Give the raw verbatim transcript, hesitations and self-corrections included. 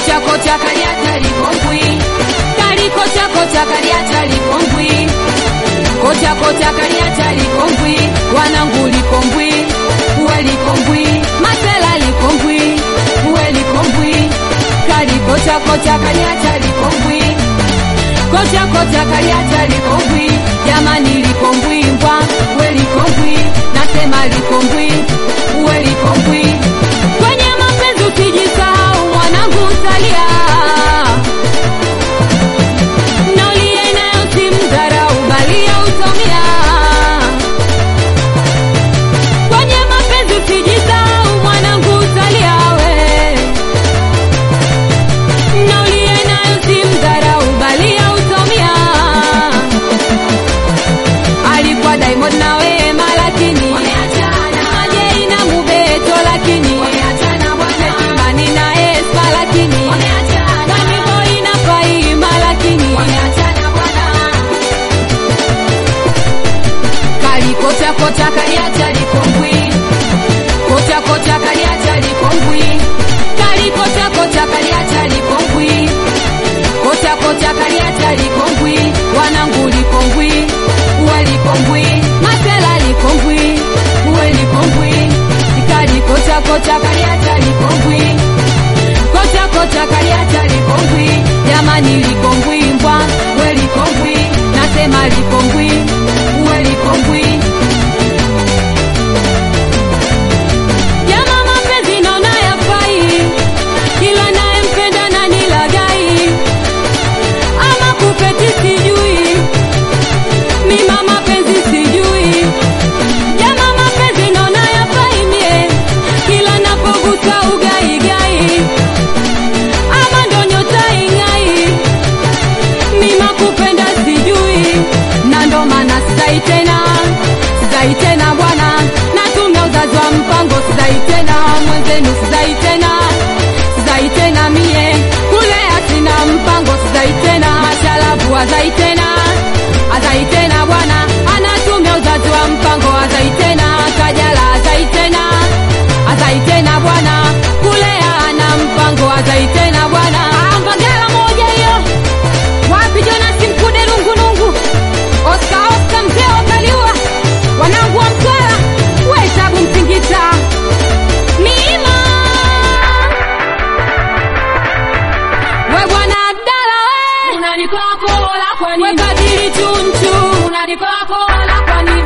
Kocha kocha kaliacha likongwi. Kali kocha kocha kaliacha likongwi. Kocha kocha kaliacha likongwi. Wanangu likongwi. Uwe likongwi. Masela likongwi. Uwe likongwi. Kali kocha kocha kaliacha likongwi. Kocha kocha kaliacha likongwi. Jamani likongwi mbwa. Uwe likongwi. Nasema likongwi. Uwe likongwi. Kwenye mapenzi usijisahau mwanangu salia. Na uliye nayo simdharau bali utomia. Kwenye mapenzi usijisahau mwanangu salia we. Na uliye nayo simdharau bali utomia. Alikuwa Diamond na Wema lakini Majei na Mubeto lakini Mani na Espa lakini Nani Boy na Faima lakini Kali kocha kocha kaliacha likongwi. Kocha kocha kaliacha likongwi. Kali kocha kocha kaliacha likongwi. Kocha kocha kaliacha likongwi. Wanangu likongwi. Uwe likongwi. Masela likongwi. Uwe likongwi. Kali kocha kocha kaliacha likongwi. Kocha kocha kaliacha likongwi. Jamani likongwi mbwa. Uwe likongwi. Nasema likongwi. Uwe likongwi. Jama mapenzi naona yafai. Kila naye mpenda na nilagai. Ama kupeti sijui. Mima mapenzi sijui. Jama mapenzi naona yafai mie. Kila napogusa ugai gai. Ama ndo nyota ingai. Mima kupenda sijui. Na ndo maana sidai tena. Sidai tena bwana. Natumia uzazi wa mpango. Sidai tena mwenzenu. Sidai tena. Sidai tena mie. Kulea sina mpango. Sidai tena. Mashalabu azai tena. Azai tena bwana. Anatumia uzazi wa mpango. Azai tena. Kajala azai tena. Azai tena bwana. Kulea ana mpango. Azai tena bwana. Mbagala moja hiyo. Wapi Jonas Mkude nungu nungu. Oscar Oscar mzee wakaliwa. Wanangu wa Mtwara. Wetabu Msingita. Mima. We bwana Abdala we. Unanipa kola kwa nini? We kadiri chunchu. Unanipa kola kwa nini?